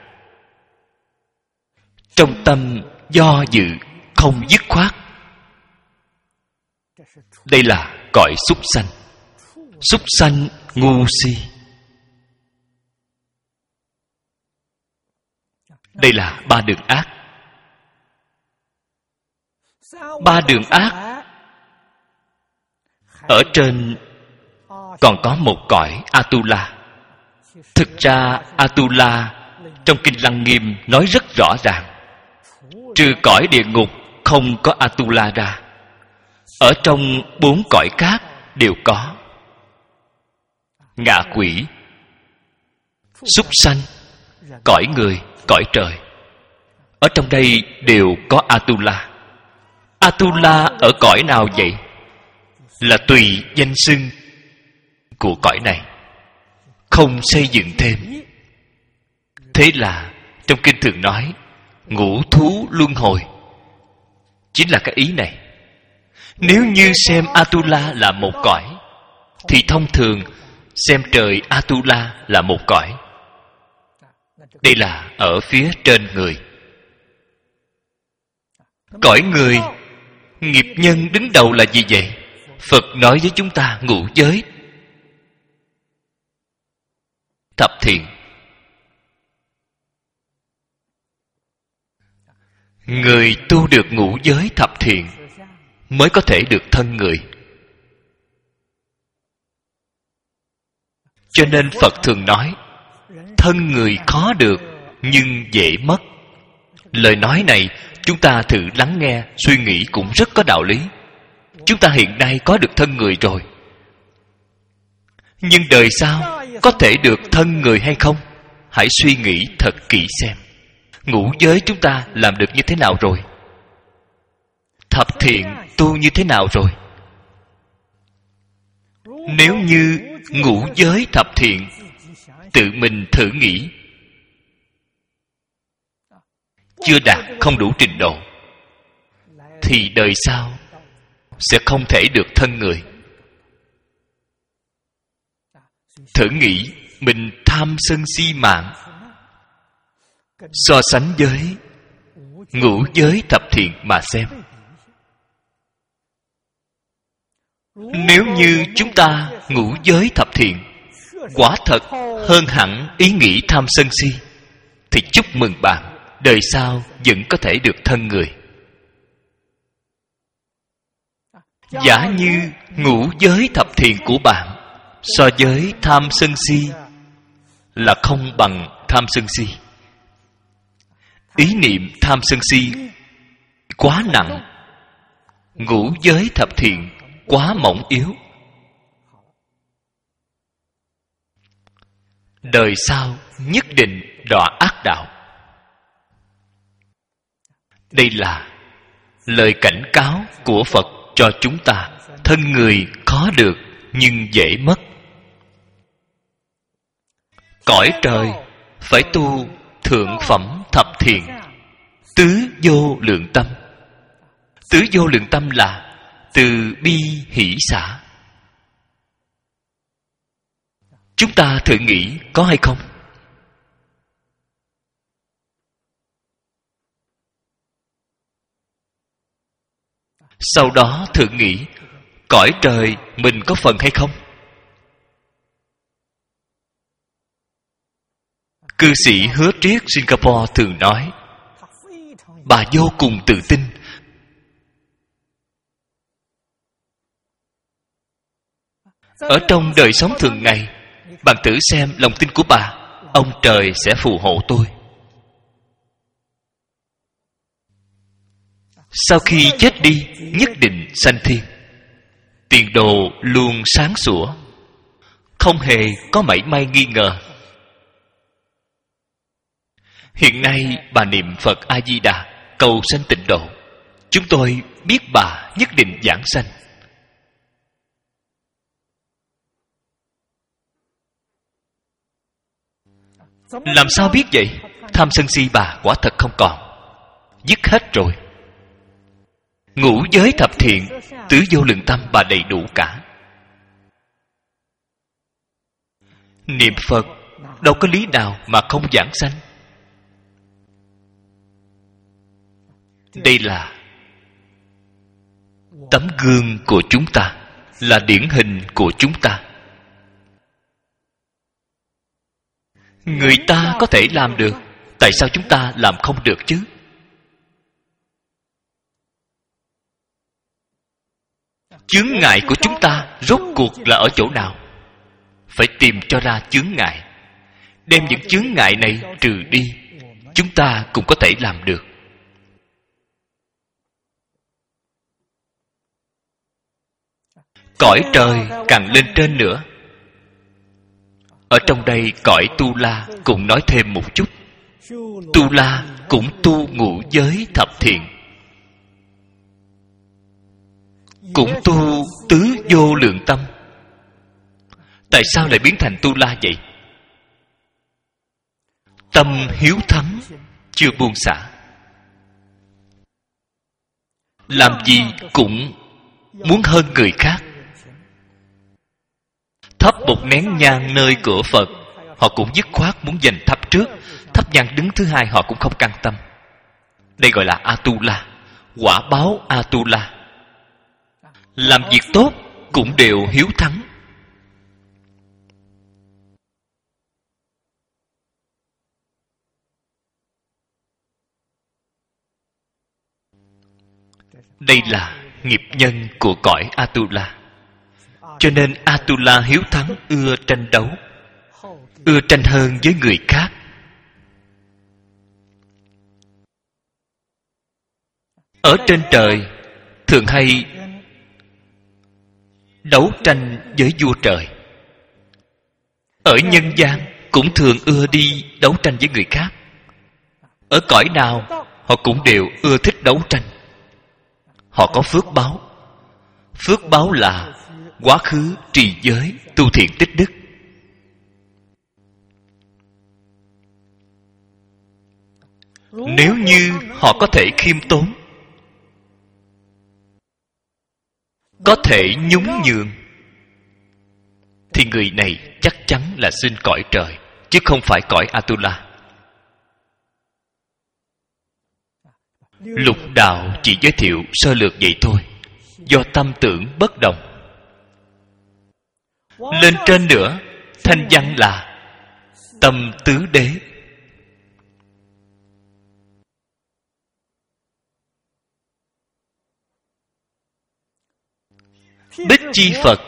S1: trong tâm do dự không dứt khoát. Đây là cõi súc sanh. Súc sanh ngu si. Đây là ba đường ác. Ba đường ác. Ở trên còn có một cõi Atula. Thực ra Atula trong Kinh Lăng Nghiêm nói rất rõ ràng, trừ cõi địa ngục không có Atula ra, ở trong bốn cõi khác đều có. Ngạ quỷ, súc sanh, cõi người, cõi trời, ở trong đây đều có Atula. Atula ở cõi nào vậy? Là tùy danh xưng của cõi này, không xây dựng thêm. Thế là trong kinh thường nói ngũ thú luân hồi, chính là cái ý này. Nếu như xem Atula là một cõi, thì thông thường xem trời Atula là một cõi. Đây là ở phía trên người. Cõi người, nghiệp nhân đứng đầu là gì vậy? Phật nói với chúng ta ngũ giới, thập thiện. Người tu được ngũ giới thập thiện mới có thể được thân người. Cho nên Phật thường nói thân người khó được nhưng dễ mất. Lời nói này chúng ta thử lắng nghe, suy nghĩ cũng rất có đạo lý. Chúng ta hiện nay có được thân người rồi, nhưng đời sau có thể được thân người hay không? Hãy suy nghĩ thật kỹ xem. Ngũ giới chúng ta làm được như thế nào rồi? Thập thiện tu như thế nào rồi? Nếu như ngũ giới thập thiện tự mình thử nghĩ chưa đạt, không đủ trình độ, thì đời sau sẽ không thể được thân người. Thử nghĩ mình tham sân si mạng, so sánh với ngũ giới thập thiện mà xem. Nếu như chúng ta ngũ giới thập thiện quả thật hơn hẳn ý nghĩ tham sân si, thì chúc mừng bạn, đời sau vẫn có thể được thân người. Giả như ngũ giới thập thiện của bạn so với tham sân si là không bằng tham sân si, ý niệm tham sân si quá nặng, ngũ giới thập thiện quá mỏng yếu, đời sau nhất định đọa ác đạo. Đây là lời cảnh cáo của Phật cho chúng ta. Thân người khó được nhưng dễ mất. Cõi trời phải tu thượng phẩm thập thiện, tứ vô lượng tâm. Tứ vô lượng tâm là từ bi hỷ xả. Chúng ta thử nghĩ có hay không? Sau đó thử nghĩ cõi trời mình có phần hay không? Cư sĩ Hứa Triết Singapore thường nói, bà vô cùng tự tin. Ở trong đời sống thường ngày, bạn thử xem lòng tin của bà, ông trời sẽ phù hộ tôi. Sau khi chết đi, nhất định sanh thiên. Tiền đồ luôn sáng sủa, không hề có mảy may nghi ngờ. Hiện nay bà niệm Phật A-di-đà cầu sanh tịnh độ. Chúng tôi biết bà nhất định giảng sanh. Làm sao biết vậy? Tham sân si bà quả thật không còn, dứt hết rồi. Ngũ giới thập thiện, tứ vô lượng tâm bà đầy đủ cả. Niệm Phật đâu có lý nào mà không giảng sanh. Đây là tấm gương của chúng ta, là điển hình của chúng ta. Người ta có thể làm được, tại sao chúng ta làm không được chứ? Chướng ngại của chúng ta rốt cuộc là ở chỗ nào? Phải tìm cho ra chướng ngại, đem những chướng ngại này trừ đi, chúng ta cũng có thể làm được. Cõi trời càng lên trên nữa. Ở trong đây cõi Tu La cũng nói thêm một chút. Tu La cũng tu ngũ giới thập thiện, cũng tu tứ vô lượng tâm. Tại sao lại biến thành Tu La vậy? Tâm hiếu thắng, chưa buông xả, làm gì cũng muốn hơn người khác. Thắp một nén nhang nơi cửa Phật, họ cũng dứt khoát muốn giành thắp trước. Thắp nhang đứng thứ hai họ cũng không cam tâm. Đây gọi là Atula, quả báo Atula. Làm việc tốt cũng đều hiếu thắng. Đây là nghiệp nhân của cõi Atula. Cho nên Atula hiếu thắng, ưa tranh đấu, ưa tranh hơn với người khác. Ở trên trời thường hay đấu tranh với vua trời. Ở nhân gian cũng thường ưa đi đấu tranh với người khác. Ở cõi nào họ cũng đều ưa thích đấu tranh. Họ có phước báo. Phước báo là quá khứ trì giới, tu thiện tích đức. Nếu như họ có thể khiêm tốn, có thể nhún nhường, thì người này chắc chắn là sinh cõi trời, chứ không phải cõi Atula. Lục đạo chỉ giới thiệu sơ lược vậy thôi, do tâm tưởng bất đồng. Lên trên nữa, thanh văn là tâm tứ đế. Bích chi Phật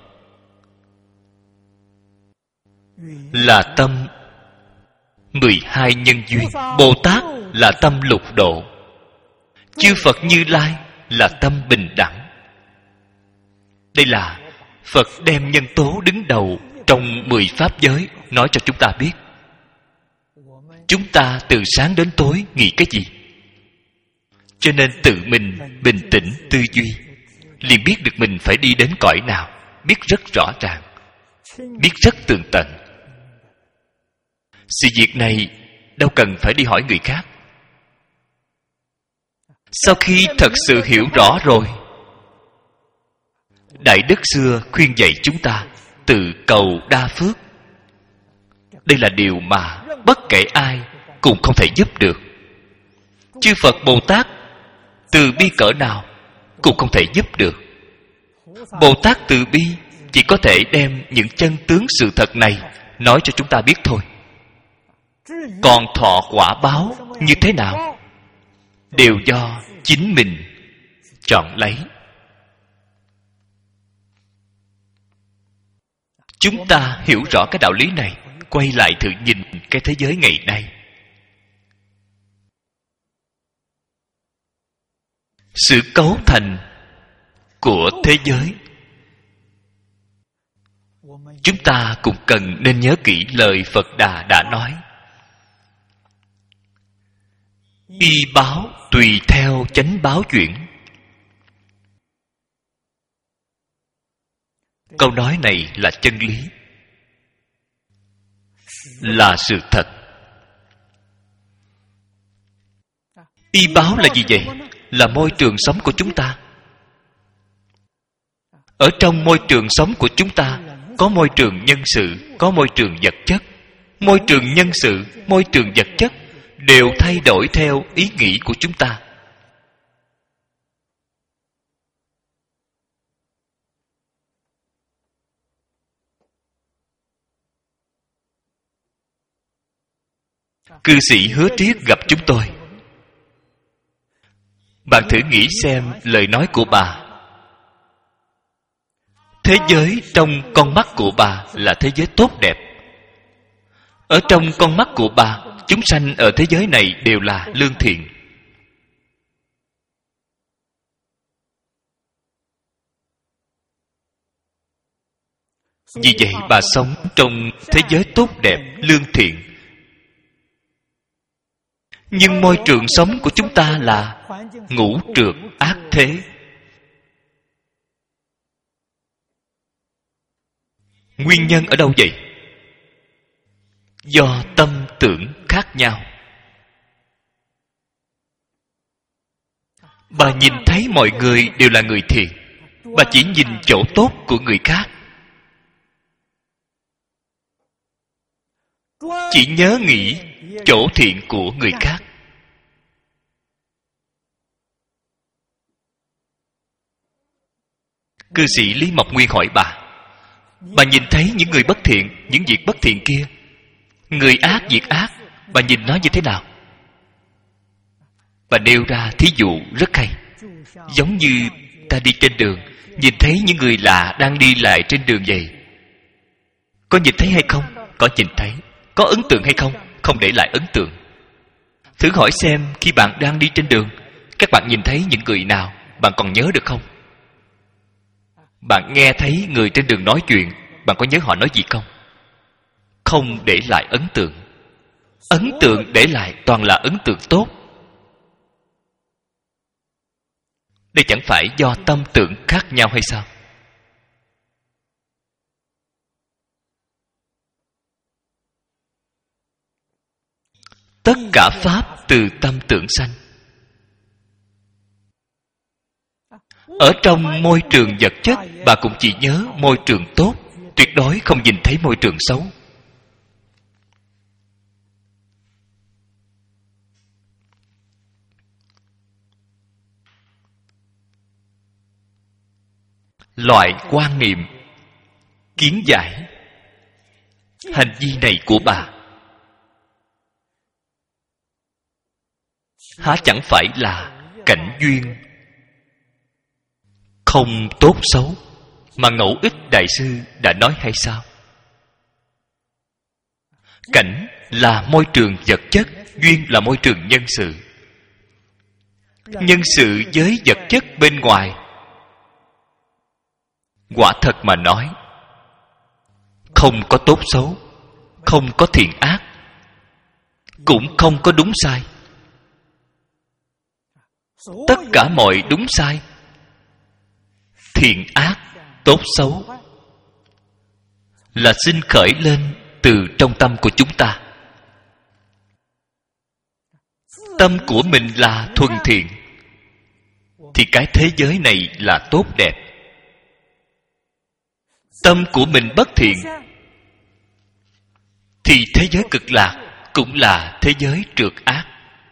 S1: là tâm mười hai nhân duyên. Bồ Tát là tâm lục độ. Chư Phật Như Lai là tâm bình đẳng. Đây là Phật đem nhân tố đứng đầu trong mười pháp giới nói cho chúng ta biết. Chúng ta từ sáng đến tối nghĩ cái gì? Cho nên tự mình bình tĩnh tư duy, liền biết được mình phải đi đến cõi nào, biết rất rõ ràng, biết rất tường tận. Sự việc này đâu cần phải đi hỏi người khác. Sau khi thật sự hiểu rõ rồi, Đại Đức xưa khuyên dạy chúng ta tự cầu đa phước. Đây là điều mà bất kể ai cũng không thể giúp được. Chư Phật Bồ Tát từ bi cỡ nào cũng không thể giúp được. Bồ Tát từ bi chỉ có thể đem những chân tướng sự thật này nói cho chúng ta biết thôi. Còn thọ quả báo như thế nào đều do chính mình chọn lấy. Chúng ta hiểu rõ cái đạo lý này, quay lại thử nhìn cái thế giới ngày nay. Sự cấu thành của thế giới, chúng ta cũng cần nên nhớ kỹ lời Phật Đà đã nói: y báo tùy theo chánh báo chuyển. Câu nói này là chân lý, là sự thật. Y báo là gì vậy? Là môi trường sống của chúng ta. Ở trong môi trường sống của chúng ta có môi trường nhân sự, có môi trường vật chất. Môi trường nhân sự, môi trường vật chất đều thay đổi theo ý nghĩ của chúng ta. Cư sĩ Hứa Triết gặp chúng tôi. Bạn thử nghĩ xem lời nói của bà. Thế giới trong con mắt của bà là thế giới tốt đẹp. Ở trong con mắt của bà, chúng sanh ở thế giới này đều là lương thiện. Vì vậy bà sống trong thế giới tốt đẹp, lương thiện. Nhưng môi trường sống của chúng ta là ngũ trược ác thế. Nguyên nhân ở đâu vậy? Do tâm tưởng khác nhau. Bà nhìn thấy mọi người đều là người thiện, bà chỉ nhìn chỗ tốt của người khác, chỉ nhớ nghĩ chỗ thiện của người khác. Cư sĩ Lý Mộc Nguyên hỏi bà: bà nhìn thấy những người bất thiện, những việc bất thiện kia, người ác, việc ác, bà nhìn nó như thế nào? Bà nêu ra thí dụ rất hay. Giống như ta đi trên đường, nhìn thấy những người lạ đang đi lại trên đường vậy. Có nhìn thấy hay không? Có nhìn thấy. Có ấn tượng hay không? Không để lại ấn tượng. Thử hỏi xem, khi bạn đang đi trên đường, các bạn nhìn thấy những người nào, bạn còn nhớ được không? Bạn nghe thấy người trên đường nói chuyện, bạn có nhớ họ nói gì không? Không để lại ấn tượng. Ấn tượng để lại toàn là ấn tượng tốt. Đây chẳng phải do tâm tưởng khác nhau hay sao? Tất cả pháp từ tâm tưởng sanh. Ở trong môi trường vật chất, bà cũng chỉ nhớ môi trường tốt, tuyệt đối không nhìn thấy môi trường xấu. loại quan niệm, kiến giải hành vi này của bà há chẳng phải là cảnh duyên không tốt xấu mà Ngẫu Ích Đại sư đã nói hay sao? Cảnh là môi trường vật chất, duyên là môi trường nhân sự. Nhân sự với vật chất bên ngoài, quả thật mà nói, không có tốt xấu, không có thiện ác, cũng không có đúng sai. Tất cả mọi đúng sai, thiện ác, tốt xấu là sinh khởi lên từ trong tâm của chúng ta. Tâm của mình là thuần thiện thì cái thế giới này là tốt đẹp. Tâm của mình bất thiện thì thế giới cực lạc cũng là thế giới trượt ác.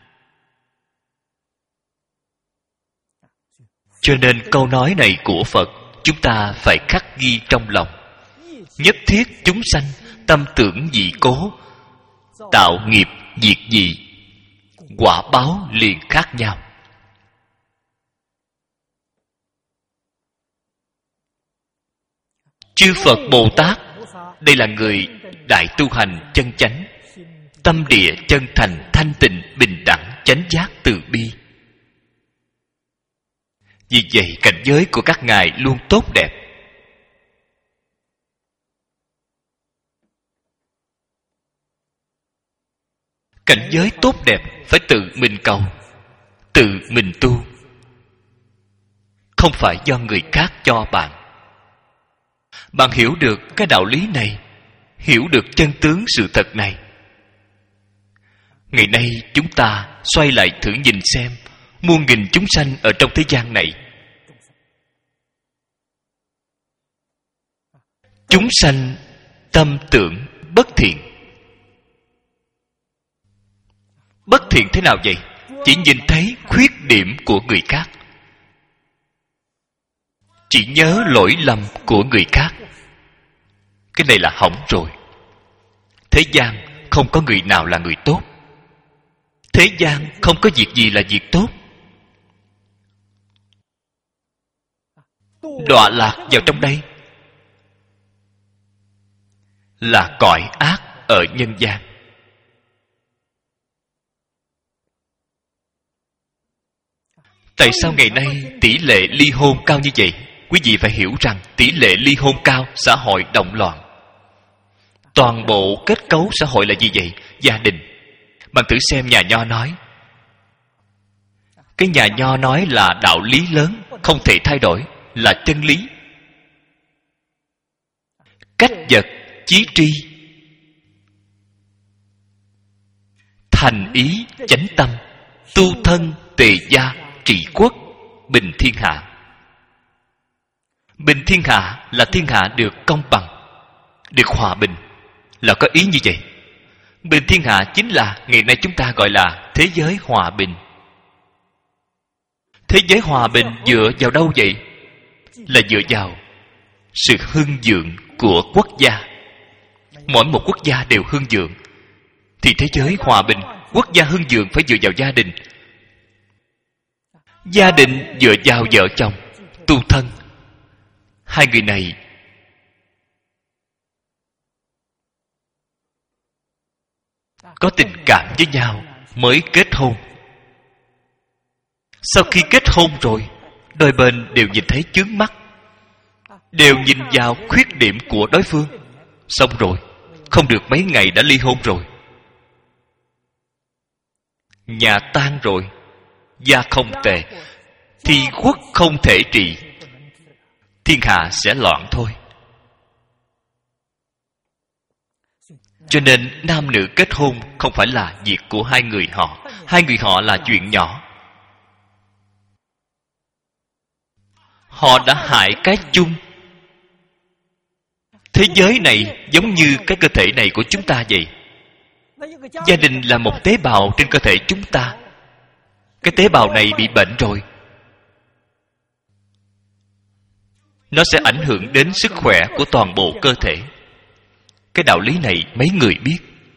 S1: Cho nên câu nói này của Phật chúng ta phải khắc ghi trong lòng. Nhất thiết chúng sanh tâm tưởng dị cố, tạo nghiệp diệt dị, quả báo liền khác nhau. Chư Phật Bồ Tát đây là người đại tu hành chân chánh, tâm địa chân thành, thanh tịnh, bình đẳng, chánh giác, từ bi. Vì vậy cảnh giới của các ngài luôn tốt đẹp. Cảnh giới tốt đẹp phải tự mình cầu, tự mình tu, không phải do người khác cho bạn. Bạn hiểu được cái đạo lý này, hiểu được chân tướng sự thật này. Ngày nay chúng ta xoay lại thử nhìn xem, muôn nghìn chúng sanh ở trong thế gian này, chúng sanh tâm tưởng bất thiện. Bất thiện thế nào vậy? Chỉ nhìn thấy khuyết điểm của người khác, chỉ nhớ lỗi lầm của người khác. Cái này là hỏng rồi. Thế gian không có người nào là người tốt. Thế gian không có việc gì là việc tốt. Đọa lạc vào trong đây là cõi ác ở nhân gian. Tại sao ngày nay tỷ lệ ly hôn cao như vậy? Quý vị phải hiểu rằng tỷ lệ ly hôn cao, xã hội động loạn. Toàn bộ kết cấu xã hội là gì vậy? Gia đình. Bạn thử xem nhà Nho nói. Cái nhà Nho nói là đạo lý lớn, không thể thay đổi, là chân lý. Cách vật, chí tri, thành ý, chánh tâm, tu thân, tề gia, trị quốc, bình thiên hạ. Bình thiên hạ là thiên hạ được công bằng, được hòa bình, là có ý như vậy. Bình thiên hạ chính là ngày nay chúng ta gọi là thế giới hòa bình. Thế giới hòa bình dựa vào đâu vậy? Là dựa vào sự hưng vượng của quốc gia. Mỗi một quốc gia đều hưng vượng thì thế giới hòa bình. Quốc gia hưng vượng phải dựa vào gia đình. Gia đình dựa vào vợ chồng, tu thân. Hai người này có tình cảm với nhau mới kết hôn. Sau khi kết hôn rồi, đôi bên đều nhìn thấy chướng mắt, đều nhìn vào khuyết điểm của đối phương. Xong rồi, không được mấy ngày đã ly hôn rồi. Nhà tan rồi, gia không tề, thì quốc không thể trị, thiên hạ sẽ loạn thôi. Cho nên nam nữ kết hôn không phải là việc của hai người họ. Hai người họ là chuyện nhỏ. Họ đã hại cái chung. Thế giới này giống như cái cơ thể này của chúng ta vậy. Gia đình là một tế bào trên cơ thể chúng ta. Cái tế bào này bị bệnh rồi, nó sẽ ảnh hưởng đến sức khỏe của toàn bộ cơ thể. Cái đạo lý này mấy người biết.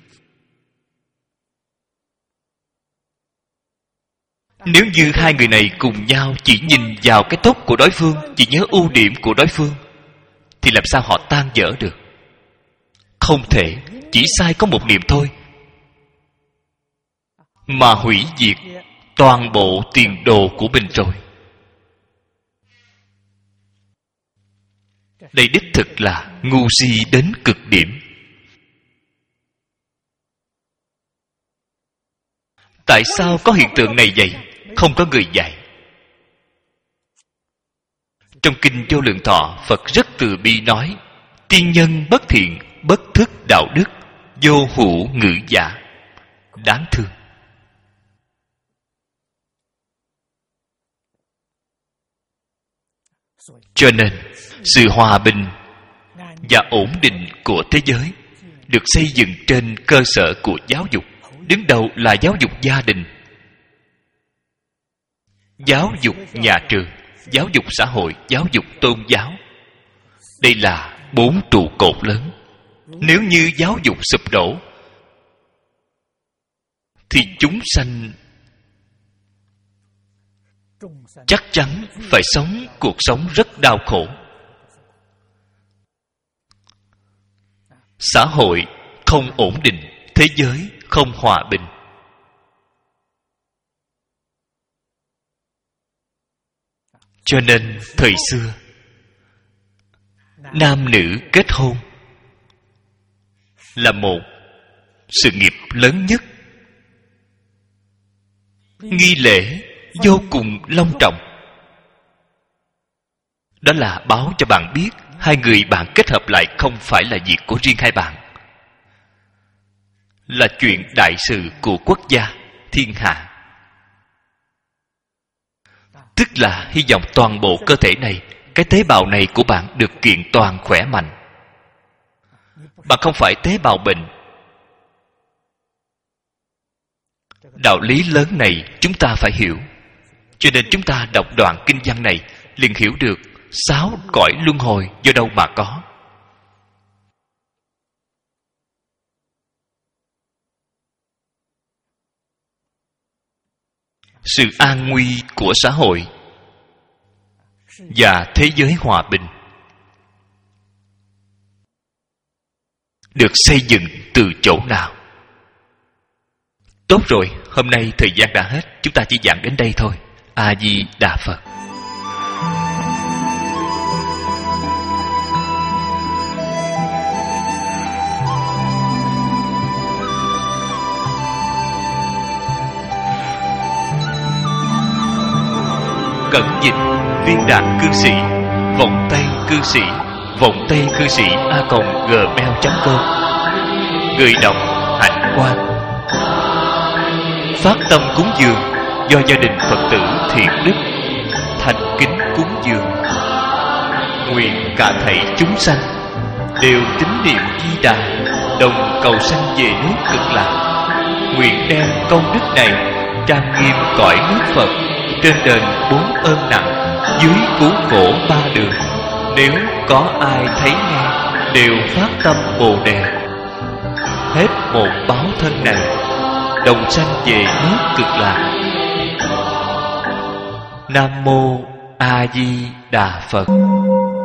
S1: Nếu như hai người này cùng nhau chỉ nhìn vào cái tốt của đối phương, chỉ nhớ ưu điểm của đối phương, thì làm sao họ tan vỡ được? Không thể. Chỉ sai có một niệm thôi mà hủy diệt toàn bộ tiền đồ của mình rồi. Đây đích thực là ngu si đến cực điểm. Tại sao có hiện tượng này vậy? Không có người dạy. Trong Kinh Vô Lượng Thọ, Phật rất từ bi nói: tiên nhân bất thiện, bất thức đạo đức, vô hữu ngữ giả. Đáng thương. Cho nên sự hòa bình và ổn định của thế giới được xây dựng trên cơ sở của giáo dục. Đứng đầu là giáo dục gia đình, giáo dục nhà trường, giáo dục xã hội, giáo dục tôn giáo. Đây là bốn trụ cột lớn. Nếu như giáo dục sụp đổ thì chúng sanh chắc chắn phải sống cuộc sống rất đau khổ. Xã hội không ổn định, thế giới không hòa bình. Cho nên thời xưa nam nữ kết hôn là một sự nghiệp lớn nhất, nghi lễ vô cùng long trọng. Đó là báo cho bạn biết hai người bạn kết hợp lại không phải là việc của riêng hai bạn, là chuyện đại sự của quốc gia, thiên hạ. Tức là hy vọng toàn bộ cơ thể này, cái tế bào này của bạn được kiện toàn khỏe mạnh. Bạn không phải tế bào bệnh. Đạo lý lớn này chúng ta phải hiểu. Cho nên chúng ta đọc đoạn kinh văn này liền hiểu được sáu cõi luân hồi do đâu mà có. Sự an nguy của xã hội và thế giới hòa bình được xây dựng từ chỗ nào? Tốt rồi, hôm nay thời gian đã hết, chúng ta chỉ giảng đến đây thôi. A Di Đà Phật. Cẩn dịch viên đạn cư sĩ, vọng tay cư sĩ, vọng tay cư sĩ a còng gmail chấm com. Người đọc Hạnh Quang. Phát tâm cúng dường do gia đình Phật tử Thiện Đức thành kính cúng dường. Nguyện cả thảy chúng sanh đều tín niệm Di Đà, đồng cầu sanh về nước Cực Lạc. Nguyện đem công đức này trang nghiêm cõi nước Phật, trên đền bốn ơn nặng, dưới cứu khổ ba đường. Nếu có ai thấy nghe đều phát tâm Bồ Đề, hết một báo thân này đồng sanh về nước Cực Lạc. Nam mô A Di Đà Phật.